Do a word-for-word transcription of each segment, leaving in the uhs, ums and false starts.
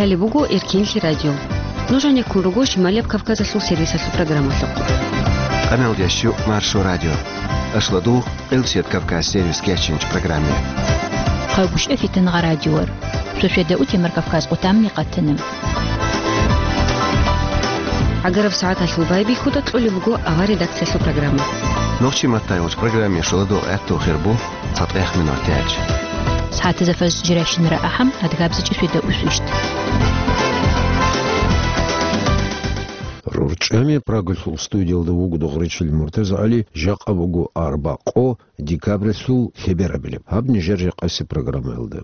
Ачали бугу Иркинли радио. Нужен я куругу Шималеп Кавказа сул сервиса су программа току. Канал Ящу Маршу радио. Ашладу Элсет Кавказ сервис кешинч программе. Хавуш эфитен радиор. Сушеда утимер Кавказ утамни каттенем. Агаров саат ашлубай бихуда тулли бугу ава редакция су программа. Нохчи матайоч программе шладу эту хербу сат эх минутяч. ساعات زفاز جراشن رأحم هتجابز جسودا أسوشت. رورچامي براغلسول студио да угу догречил Муртаза Али жакабугу арбақо декабрьсул хеберабилеп. Хабни жержи қаси программа алды.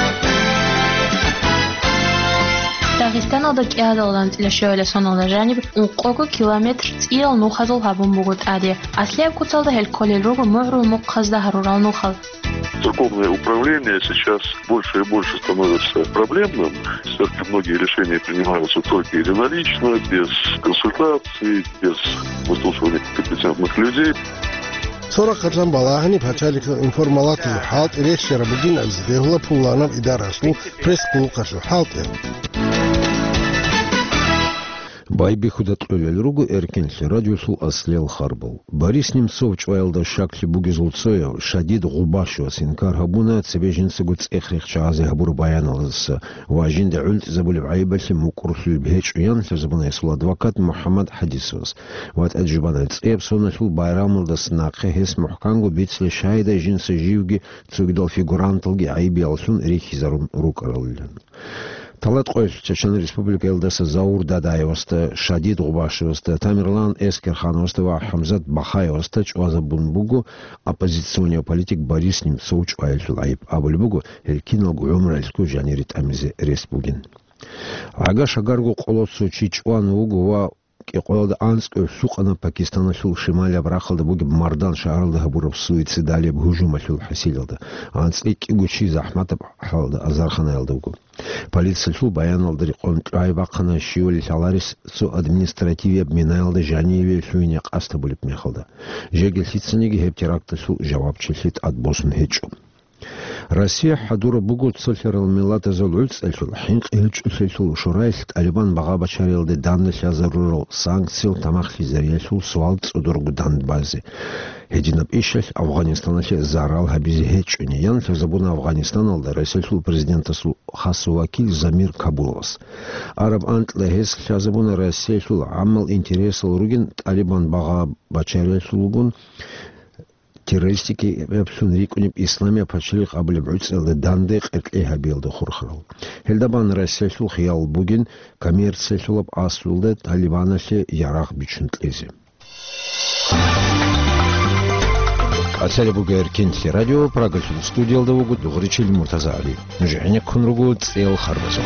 Дагестан алда киадалдан тилешөөлө сонолда жаниб ункого километр ил нухазул хабун бугут ади. Аслев куцалда хельколелругу муру мукхазда харурал нухал. Церковное управление сейчас больше и больше становится проблемным. Все-таки многие решения принимаются только единолично, без консультаций, без выслушивания компетентных людей. Сора кажан балахани пачалик информалати халт решера будин аз дехла пуланав идарасу пресс-клуб халт. Байби худатөлел ругу эркенси радиосул аслел харбал. Борис Немцов чвайлда шакли бугизулцоя шадид губашо синкар хабуна цебежинцы гуц эхрих чаазе хабур баяналыс. Важинда ульт забулив айбаси мукурсул бхеч уян забуна исул адвокат Мухаммад Хадисос. Ват аджибана цепсона сул байрамылда снақы хес мухкангу бицли шайда жинсы живги цугдал фигурантылги айби алсун рехизарун рукарылын. Талат қойш Чечен Республика Элдаса Заур Дадаевасты, Шадид Губашевасты, Тамерлан Эскерхановасты ва Хамзат Бахаевасты чуаза бунбугу оппозиционный политик Борис Немцов чуайлсул айып абылбугу элькиналгу өмральску жанерит амизе республин. Ага шагаргу қолосу чичуан угу ва Киқолда Анск суқана Пакистана сул шималя брахалда буги Мардан шааралда хабуров суицидали бхужума сул хасилда. Анск кигучи захмата халда Азархана ялдугу. Полиция сул баяналда рикон айбақана шиоли саларис су административе обменалда жаниеве суине қаста булип мехалда. Жегел ситсинеги хеп теракта сул жавабчилсит отбосын хечу. Россия хадура бугут сольферал милата золульц эльфул хинк эльч эльфул шурайст альбан бага бачарилды данды сязарурал санкцил тамах физариесул суалц удургу данд бази. Хединап ишел Афганистанасе зарал хабизи хечуни ян забуна Афганистан алда Россия президента сул хасу вакил Замир Кабуловас. Араб антлехес забуна Россия сул аммал интересал ругин альбан бага бачариесулгун террористики вебсун рикуниб исламе пачлих аблибуцел дандек этлеха билды хурхрал. Хелдабан Россия хиял бугин коммерция сулап асулды талибанасе ярах бичунтлези. Ацали бугер кенти радио программу студиялда угу дугричил Муртаза Али. Нужене кунругу цел харбазо.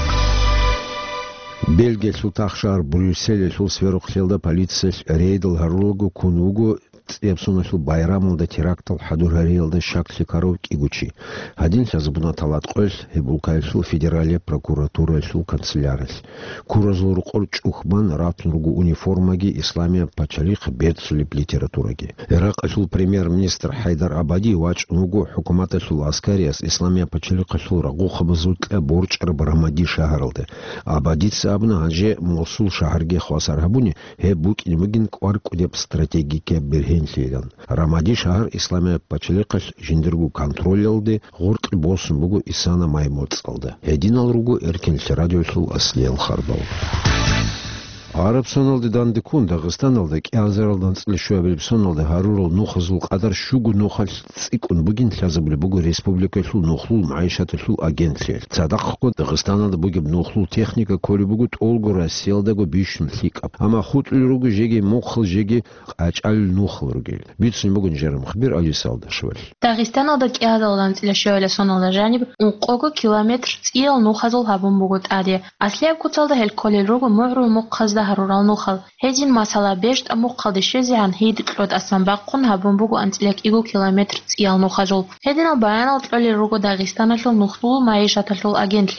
Бельгия султахшар Брюссель сул сверу хлелда полиция рейдл харулгу кунугу Епсунасу байрамылда терактал хадурарилда шакли коровки игучи. Один сазбуна талат қойс, ебулкайсул федерале прокуратура сул канцелярис. Куразлу рукор чухман ратнургу униформаги исламия пачалих бедсулип литератураги. Ирак асул премьер-министр Хайдар Абади вач нугу хукумата сул аскариас исламия пачалих асул рагу хабазутля борч рабарамади шахарлды. Абадица абна аже Мосул шахарге хвасархабуни хебук инмигин кварк удеп стратегике берген Рамади шахар исламия пачаликаш жиндиргу контроль алды, гурт босын бугу исана маймот алды. Един алругу эркенші радиосул аслел харбал. Араб соналды данды кун Дагыстан алды киазаралдан слышуя билип соналды харурал нухазул кадар шугу нухал цикун бугин тлязабли бугу республика сул нухлул маишаты сул агенция. Цадаққу Дагыстан алды бугиб нухлул техника коли бугут олгу расселдагу бишн ликап. Ама хут ругу жеги мухл жеги ачал нухл ругел. Битсин бугун жерм хбир алисалды шваль. Дагыстан алды киазаралдан слышуя соналды жаниб ункого километр ил нухазул хабун бугут ади. Аслев куцалда хельколел ругу муру мукхазда харурал нухал. Хедин масала бешт амукхадыше зиан хейд клод асанбаққун хабун бугу антилек игу километр ил нухазул. Хедин ал баян ал троли ругу Дагыстан асыл нухлул маишат асыл агентлиял.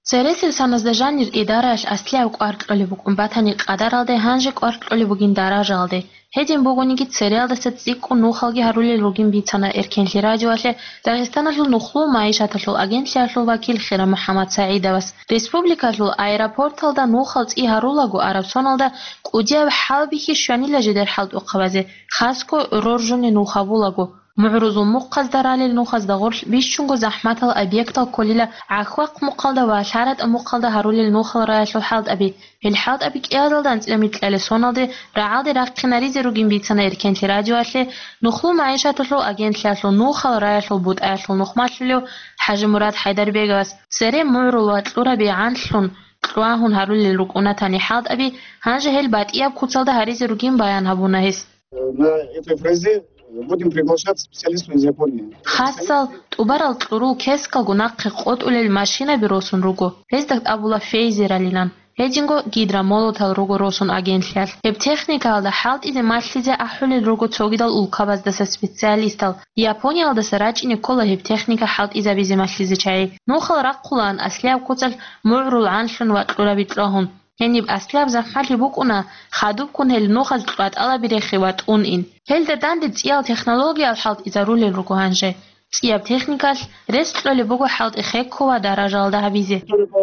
Цересил саназдажанир идараш аслиав კვარტყელი ბუკუმბათანი ყადარალდე ჰანჟე კვარტყელი ბუგინ დაражალდე ჰედინ ბუგუნიგი ცერეალდასა ციკუ ნუხალგი ჰარული ლუგინ ბიცანა ერკენლი რაჯოალე დაღესტანალუ ნუხლუ მაიშათალუ აგენციალუ ვაკილ ხერა მუჰამად საიდავას რესპუბლიკალუ აეროპორტალდა ნუხალ წი ჰარულაგუ არაბსონალდა კუჯავ ჰალბიხი შვანილა ჟედერ ჰალტუ ყავაზე ხასკო რორჟუნე ნუხაბულაგუ معروض مقصدر على النخز دغور بيشونغو زحمات الأبيكتا كلها عخواق مقالدة وشارت مقالدة هرول النخل رايش الحالد أبي الحالد أبيك إيادل دانت لميت الألسونالدي رعالدي راقي نريزي روغين بيتسانا إركنتي راديو أتلي نخلو معيشة تلو أجنت لأتلو نخل رايش البود أتلو نخمات للو حاج مراد حيدر بيغاس سري معروض واتلو بيعانتلون قلواهن هرول الرقونة تاني حالد أبي هانجه البات إياب كتسالده هريزي روغين بايان هبونا هس на этой фразе будем приглашать специалистов из Японии. Хасал тубарал тлуру кескал гунаққи қотулел машина биросун ругу. Пездакт абула фейзералилан. Хеджинго гидромолотал ругу росун агентлиал. Хеб техникалда халт изе машлизе ахулел ругу цогидал улкабаздаса специалистал. Япониялдаса рачини кола хеб техника халт иза бизе машлизе чай. Нухал раққулан аслиаб куцал му'рул аншлун ва тлура битлахун. يعني بأسلاب زحمة بوكونا خادوب كون هل نوخز قات على بريخوات أون إن هل تداند تيال تكنولوجيا الحالت إذا رول الركوهانجة تياب تكنيكال رست اللي بوكو حالت إخيكوا درجة ده بيزه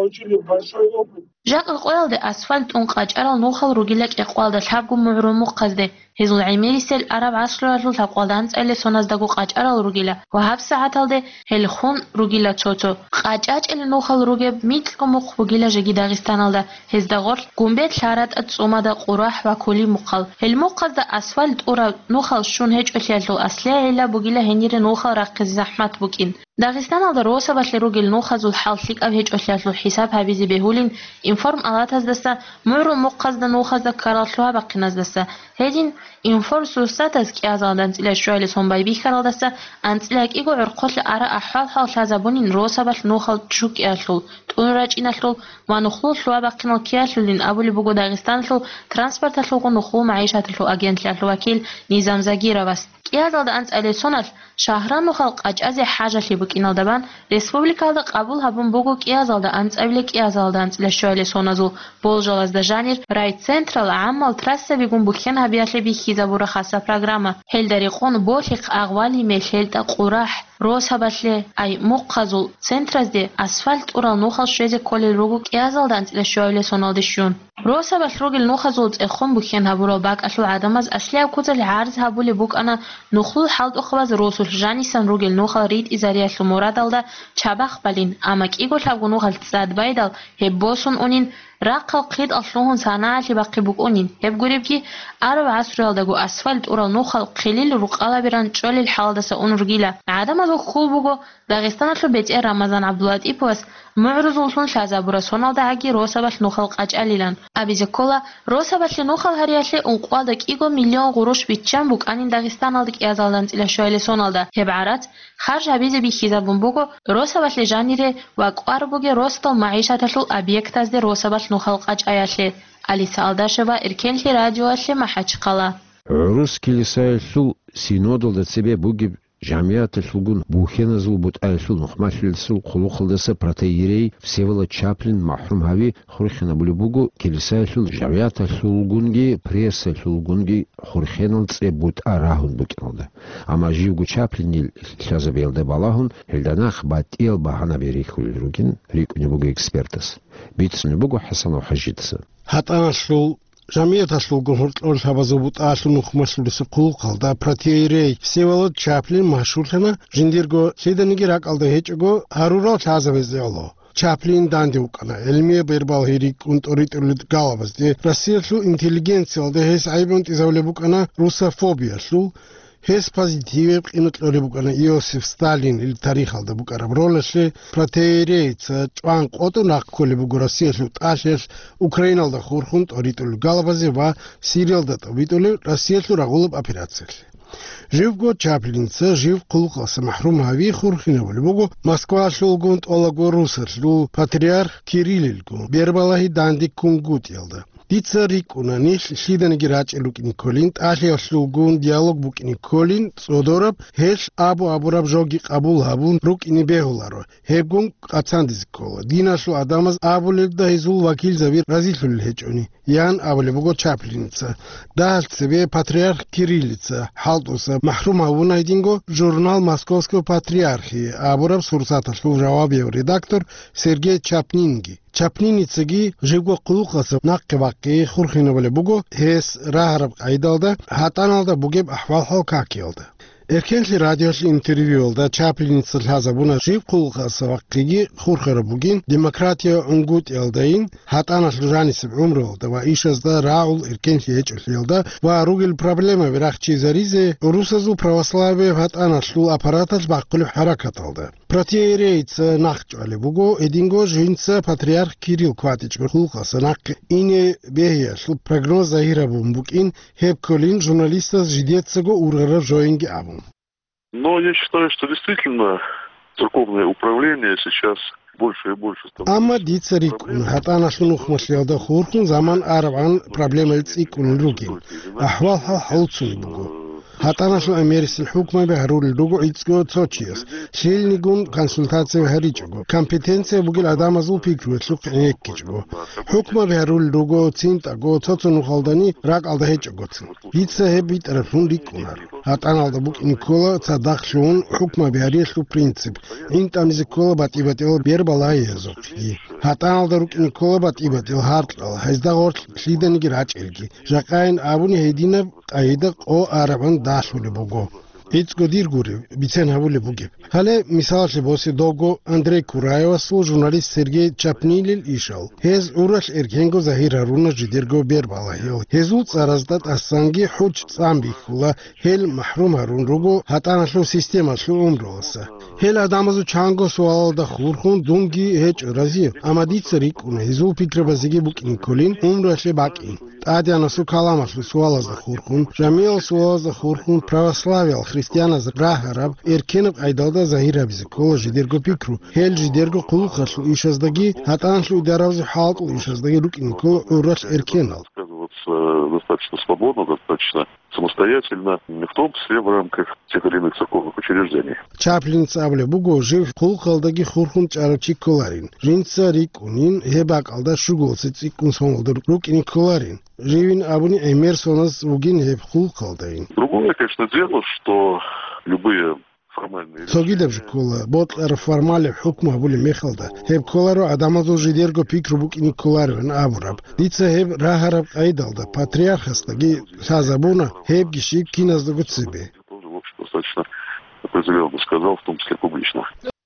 جاك القوال ده أسفلت أنقاج أرى نوخل رجلك إقوال ده تحبكم معرومو قصده هزول عميري سل عرب عصر رجل تقوال دانس اللي سوناز دقو قاج أرى رجلا وهاب ساعة ده هل خون رجلا توتو قاجاج اللي نوخل رجب ميتلكم مخ رجلا جدي داغستان ده هز دغور قنبت شارت أتصوم ده قراح وكلي مقال المقص ده أسفلت أرى نوخل شون هج أكلتو أصلي إلا بقيلا هنير نوخل رقص زحمت بوكين داغستان ده روسا بس لرجل نوخز الحالسيك أو هج أكلتو حساب هبيزي بهولين إنفورم علات هزدسا مرو مقص ده نوخز ده كارلتوها بقين هزدسا هدين إنفور سوستات از کی از آدم تیل شویل سومبای بیکار دسته انتیلک ایگو عرقل اره احوال حال شازبونین روسا بس نوخال چوک اشلو تون راج این اشلو و نخلو شلوا بقینا کی اشلین ابولی بگو داغستان شلو ترانسپورت اشلو کو نخلو معیشت شلو اجنت اشلو وکیل نظام زگیره بس کی از آدم انت الیسونال شهران نخال قاج حاجه لی بکینال دبن رسپوبلیکال قبول هبون بگو کی از آدم انت ابلی کی از آدم تیل شویل سونازو بولجال از دجانیر رایت سنترال عمل ترسه بیگون بکن هبیات لی زبور خاصة برنامج هل دريقون بوشق أغوالي مشهل تقراح روس هبتله أي مقصول سنترز دي أسفلت أورا نوخل شيء كل الرجوك يازال دانت للشويل سونادشون روس هبت رجل نوخزولت إخون بكين هبورا باك أشلو عدم از أصلي كتل عارض هبولي بوك أنا نخل حالت أخبز روسول جاني سن رجل نوخل ريد إزاريا شمورات دالدا شبخ بالين أماك إيجو تابو نوخل تزاد بايدال هبوسون أونين راقل قيد أصلهم صناعة باقي بوكونين هب قريبكي أربع عصر دغو أسفلت أورا نوخل قليل رقالة بران شول الحال دسا أون رجيلة عدم از خول بوكو داغستان شو بيت رمضان عبدالله إيبوس معرض ولسون شازابورا سونال داعي روسا باش نوخل قاج أليلان أبيزي كولا روسا باش نوخل هرياشلي أنقوال دك إيغو مليون غروش بيتشان بوك أنين داغستان الدك إيازالدان إلى شويل سونال دا هب عرات خارج أبيزي بيخيزابون بوكو روسا باش لجانيري واقوار بوكي روستال معيشة تشل أبيكتاز دي روسا باش نوخل قاج أياشلي أليسا ألداشبا إركنلي راديو أشلي محاج قلا عروس كليسايلسو سينودل دا تسبي بوغي جمعيات الشلون بوخينا زل بوت ألشل نخماش للسل خلوق لسه براتيري всеволод Чаплин محروم هاوي خورخنا بولبوغو كليسايلسل جمعيات الشلونجي بريس الشلونجي خورخنا تسبي بوت أراهن بوكيندا أما جيوغو Чаплин لازبيل ده بالاهن هلداناخ باتيل باهنا بريخول روجين ريك نبوغو إكسبرتس بيتس نبوغو حسن وحجيتس هاتانا شلو جمعية الشلون هرت أول حبزوبت أشلون خمسة لسقول قلدا براتيري всеволод Чаплин مشهورنا جنديرغو سيدنيجي راك على هيجو هارورال شازبيزيالو Чаплин دانديوكنا علمية بيربال هيريك und أريد أولد قالبس دي راسيل شلو انتليجنسيال ده هيس عيبونت إذا ولبوكنا روسافوبيا شلو هيس بازيتيف إنت لوريبوكنا يوسف ستالين التاريخ هذا بوكارا برولشة براتيري تجوان قطو ناقول بوكراسية شو تاشيش أوكرانيا ده خورخونت أريد الجالبازي و سيريال ده تبيتولي راسية شو رغولب أبيراتسل جيفغو Чаплин ца жив قلقاس محروم هاوي خورخينا ولبوكو موسكوا شلغونت أولاغو روسر شلو باتريارخ كيريليلغو بيربالاهي داندي كونغوت يلده Diță ricuna niș șidăn giraci lukin colin, așa slugun dialog bukin colin, sodorab heș abu aburab jogi abul habun ruk ini behularo. Hebgun atsandiz kola. Dinaşlu adamaz abulevda hezul vakil zavir razilul heconi. Yan abulevugo Chaplinitsa. Dal sebe patriarh Kirillitsa. Haltosa mahrum avuna idingo jurnal Moskovsko patriarhi. Aburab sursataşlu javabiyev redaktor Sergey Chapningi. Chapninitsagi jevgo quluqasa naqqi vaqqi xurxina bile bugo hes raharab aydalda hatanalda bugeb ahval halkakiyalda. Erkenli radyosu intervyolda Chaplinitsa hazabuna jiv quluqasa vaqqigi xurxara bugin demokratiya ungut eldayin hatanaslu janisib umrolda va ishazda raul erkenli hechulda va rugil problema viraqchi zarize rusazu pravoslaviya hatanaslu aparatas baqqulu harakat aldı. Протиерейца нахчали буго эдинго жинца патриарх Кирилл Кватич хулқаса нақ ине бехия шл прогноз захира бумбук ин хеп колин журналиста жидецаго ургара жоинги абум. Но я считаю, что действительно церковное управление сейчас больше и больше становится. Ама дицарикун хатана шунух машлиалда хуркун заман арабан проблемалц икун ругин. Ахвал халцуни буго. Хатанашл америкийн хукмаа харуул дуго ицгөө цочиас шилнигун консультаци харичго компетенци бугил адамазу пикрүслүк эккижго хукмаа харуул дуго цинтаго цоцун холдани рак алда хечгоцун вице хебит рефундик кунар хатаналда бук никола цадахшун хукмаа харишлу принцип интамизикола батибател бербалаезо хатаналда рук никола батибател хартла хаздагор лиденги рачелги жакайн абуни хедина айда о арабан дашуле буго It's godir guri, bicen havule buge. Hale misal se bosi dogo Andrei Kuraeva su jurnalist Sergey Chapnilil ishal. Hez urash erkengo zahir haruna jidirgo berbala hel. Hezut arazdat asangi huç zambi kula hel mahrum harun rugo hatana şlu sistema şlu umrosa. Hel adamazu chango sualda khurkhun dungi heç razi. Ama ditserik un hezul pikrabazigi bukin kolin umrashe bakin. Adjana su kalamaslu sualazda khurkhun. Jamil sualazda khurkhun pravoslaviyal Христиана Рахараб эркенеп айдалда захира бизи кола жидерго пикру хел жидерго кулухашлу ишаздаги хатаншлу даравзи халку ишаздаги рукинко ураш эркенал достаточно свободно, достаточно самостоятельно, в том числе в рамках тех или иных церковных учреждений. Чаплинца абле буго жив кулхалдаги хурхун чарочи коларин. Жинца рикунин хебак алда шуголсец икун сонолдыр рукини коларин. Живин абуни эмерсонас угин хеб кулхалдаин. Другое, конечно, дело, что любые Согидев школа, ботлер формали хукма були мехалда. Хеб коларо адамазу жидерго пикру букини коларвен абураб. Дица хеб рахараб айдалда. Патриархастаги хазабуна хеб гиши киназдагу цибе. Тоже, в общем, достаточно определенно сказал, в том числе публично.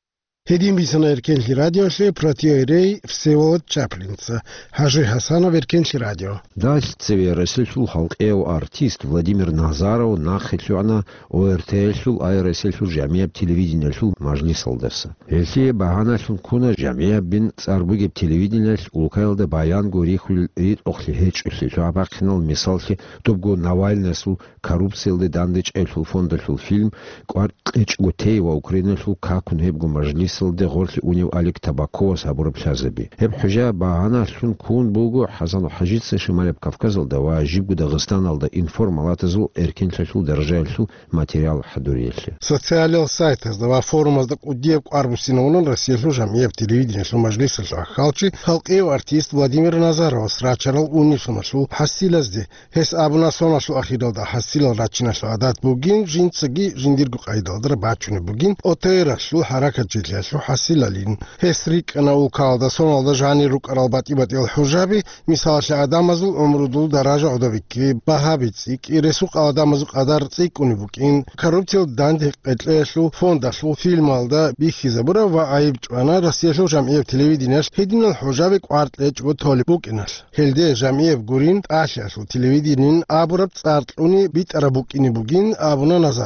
Hedin bisana erkenli radyoşe Протиерей Всеволод Чаплинца. Хажи Хасанов эркенли радио. Дальше цевересельшул халк эу артист Владимир Назаров нахельшуана ОРТЛшул айресельшул жамияб телевидениялшул мажлисалдаса. Эльсие баганашул куна жамияб бин царбугеб телевидениялш улкайлда баян горихул рит охли хеч улшельшу абақхинал мисалхи тубгу Навальнесул коррупциялды дандыч эльшул фондашул фильм квар эч гутеева Украинашул какун хебгу мажлис де горли унив Алик Табакова сабураб шазаби. Хеб хужа багана шун кун бугу Хазан Хажитса Шималеб Кавказалда ва Жибгу Дагыстаналда информалатызул эркеншашул държалшул материал хадурелши. Социалил сайтаз да форумаздак удев арбусиновнун Россиялшу жамиев телевидениялшу мажлисалшу ахалчи халк эу артист Владимир Назаров срачарал унишумашу хасилазди. Хес абуна сонашу ахиралда хасилал рачинашу адат бугин жинцаги жиндиргу айдалдыр бачуни бугин отейрашу харакат жиляш حسيلالين هسريك أنا وكالدا صنع دجاني روك أرالبات إبات الحجابي مثال شعدامزو أمردو دراجة عدوكي بهابيتسيك إرسوك آدامزو قدر تيك ونبوكين كروبتيل داند قتلاشلو فونداشلو فيلمالدا بيخيزابورا وعيب جوانا رسياشلو جمعية تلويديناش هيدين الحجابي قوارت ليج وطولبوكيناش هلده جمعية بغورين آشياشلو تلويدينين آبورب تارتلوني بيت أرابوكيني بوكين آبونا نظاروس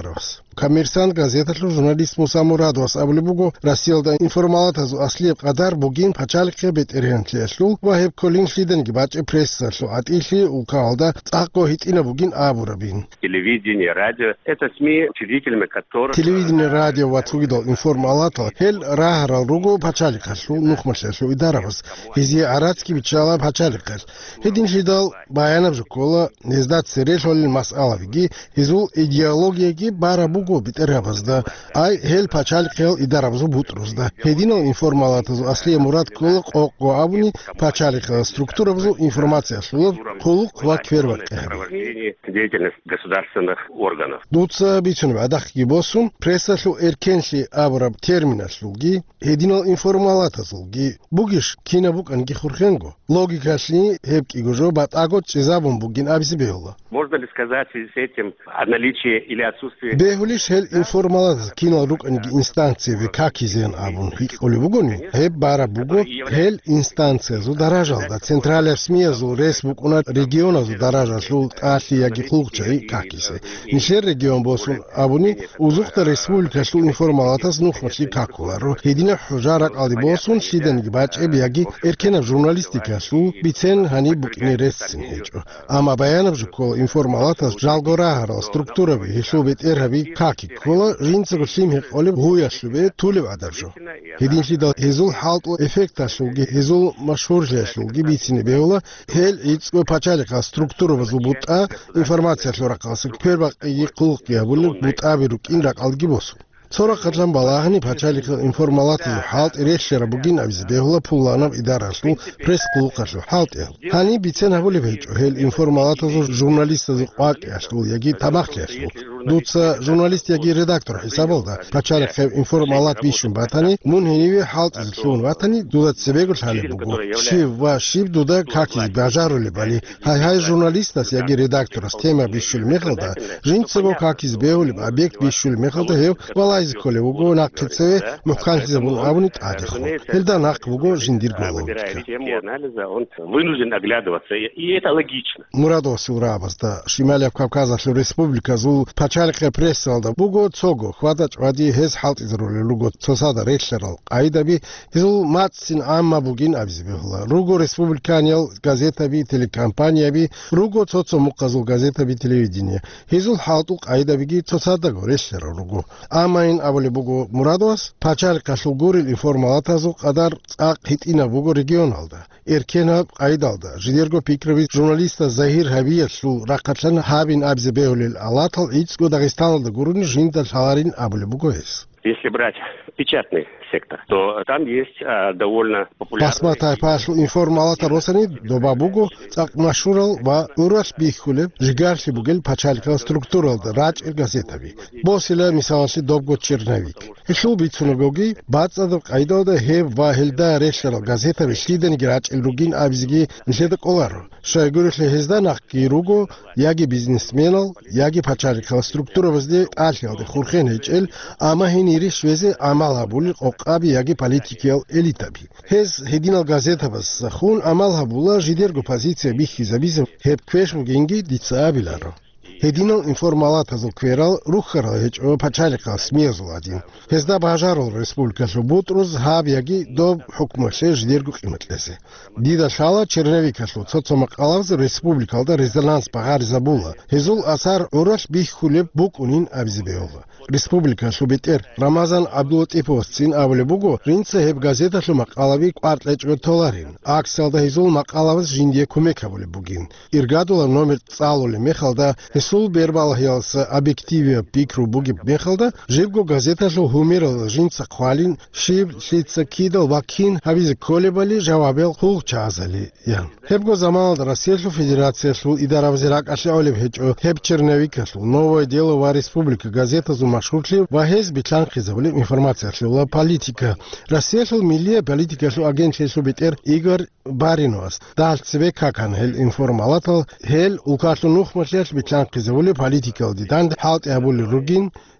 Коммерсант газеташлу журналист Муса Мурадовас аблибуго Россиялда информалатазу аслиеб qaдар бугин пачаликъе бетэрэнтлэшлу ва хэб колин шлидэнги бачӏэ прессашлу атӏилъи укалда цӏакъо хитӏинэ бугин абурабин. Телевидение, радио – это СМИ, учредителями которых... Телевидение, радио ва цугидал информалатал хел рахарал руго пачаликъашлу нухмашлэшлу идарабас хизи аратски бичала пачаликъал хедин шлидал баянабжу кола нездат серелъолил масъалавиги хизул идеологияги барабу Го битерабазда ай хел пачаликъел идарабзу бутрузда хедино информалатазу аслие мурад колук оқо абуни пачаликъел структурабзу информация шлулаб колук ва квервакъе деятельность государственных органов дуца бичунб адахги босун прессашлу эркенши абраб терминашлуги хедино информалатазулги бугиш кинабук анги хурхенго логикашни хепки гожо батаго чизабун бугин абисибеула. Можно ли сказать в связи с этим о наличии или отсутствии Лишь хел информалат кино рук анги инстанции ви как изен абун хиколи бугони хеб бара буго хел инстанция зу даражал да централия СМИ зу ресбук уна региона зу даражал шу али яги хулчай как изе нишер регион босун абуни узухта республика шу информалатас нухмаши какуларо хедина хужарак алди босун шиден гибач эб яги эркена журналистика шу бицен хани букини рессин хечо ама баянаб жукол информалатас жалгора харал структура ви хешу бет эрхаби Каки кола ринцэг шимх олив хуяшлубе тулев адаржо хединши да хизул халту эффекташлуги хизул машхуржашлуги бицини беула хел ицго пачалика структура вазубута информация шлоракасы перба иқулук ябулу бутабирук инрак алги босу Цора қаджан балағани пачалика информалаты халт ирешшера бугин абиз беула пулланаб идарашлу пресс қулуқашлу халт ел хани бицен хавули вечо хел информалатазу журналистазу қвак яшлу яги табақ яшлу дуца журналист яги редактор хисабалда пачалика информалат бишун батани мун хеневи халт излун батани дудат себегул хали бугу шив ва шив дуда каки бажарули бали хай хай журналистас яги редакторас тема бишул мехалда жинцего каки збеули объект бишул мехалда хев вала Из коли уго на кцеве мухканти забун абунит адихо. Хельда нак уго жиндир голо. Анализа он вынужден оглядываться, и это логично. Мурадо Сурабазда, Шималия Кавказашлу республика зул пачалика прессалда буго цого хватач вади хез халт изрули луго цосада решлерал. Айдаби изул матсин амма бугин абизбехла. Руго республиканиал газета би телекомпания би руго цоцо муказул газета би телевидение. Изул халтук айдабиги цосада го решлерал руго. Амма Абали буго Мурадовас пачалика шулгурил информалатазу qaдар цак хитина буго регионалда эркена айдалда жидерго пикрови журналиста Захир Хабиев шу рақатлан хабин абзебеулил алатал ицго Дагестаналда гуруни жинда шаларин абали буго эс Если брать печатный сектор, то там есть а, довольно популярный... Пасматай пашу информалата росани доба буго цак машурал ва ураш бихуле жигарши бугел пачалика структуралда рач эр газетави. Босила мисалши добго чернавик. Ишу бицуногоги бацадок айдода хев ва хелда решерал газетави шлиден гирач эл ругин абзиги нишеда коларо. Шайгуришле хезданах ки руго яги бизнесменал, яги пачалика структура вазде альхелде хурхен хечел, ама хин ириш везе амалабули оқаби яги политикиал элитаби. Хез хединал газетабас хун амалабула жидерго позиция бихизабизм хеп квешму генги дицаабиларо. Хединал информалатазу кверал рухарал хечо пачалика смезул один. Хезда бажарул республика шубутруз хаб яги доб хукмаше жидерго қиматлесе. Дида шала черневика шу цоцомак алавз республикалда резонанс багар забула. Хезул асар ураш бихулеб бук унин абзибеула. Республика шубитер Рамазан Абдулатипов цин авле буго ринце хеб газета шу мақалави квартлечго толарин. Акселда хезул мақалавз жиндие кумекавле бугин. Иргадула номер цалуле мехалда Сул бербал хелса объективе пикру буги бехалда живго газета шу хумирал жинца хвалин шиб шлица кидал вакин хавизе колебали жавабел хух чазали ян. Хебго замалда Россия шу федерация шу идаравзирак ашаолев хечо хеб черневика шу новое дело ва республика газета зу машхурли ва хез битлан хизавли информация шу ла политика. Россия шу милия политика шу агенция шу битер Игорь Баринос. Дал цве какан хел информалатал хел укашлу нух машлеш битлан Зевули политикал дитанд халт ябули ругин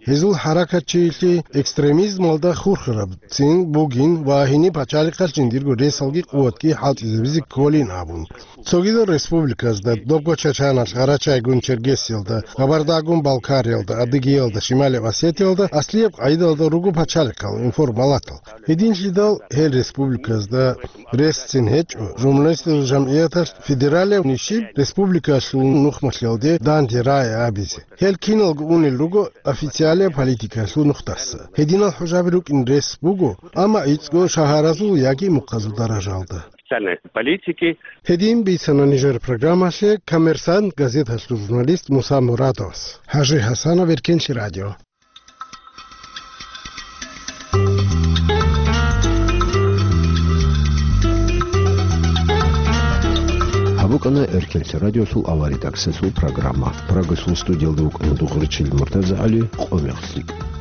Hezul harakatçılığı ekstremizm alda xurxırab. Çin bugün vahini paçalıqal jindirgo resalgi quvvatki halt izbizi kolin abun. Sogido respublikasda Dobgoçaçana, Qarachaygun, Çerkesiyalda, Qabardagun, Balkariyalda, Adıgiyalda, Şimali Osetiyalda, Asliyab Aydalda rugu paçalıqal informalatal. Hedinci dal her respublikasda restin heç jurnalistik jamiyatlar federale nişib respublikasun nuxmalyalde danti raya abizi. Hel kinalg unil rugu oficiale politikasu nuxtası. Hedinal hojabiruk in res bugu ama itzgo şaharazul yagi muqazu darajaldı. Политики. Hedin bir sananijer programası Kamersan gazetası jurnalist Musa Muradov. Hacı Hasanov Erkenci Radyo. Habukana Erkenci Radyosul avarit aksesul programa. Pragasul studiyalda ukana duğurçil Murtaza Ali Qomerslik.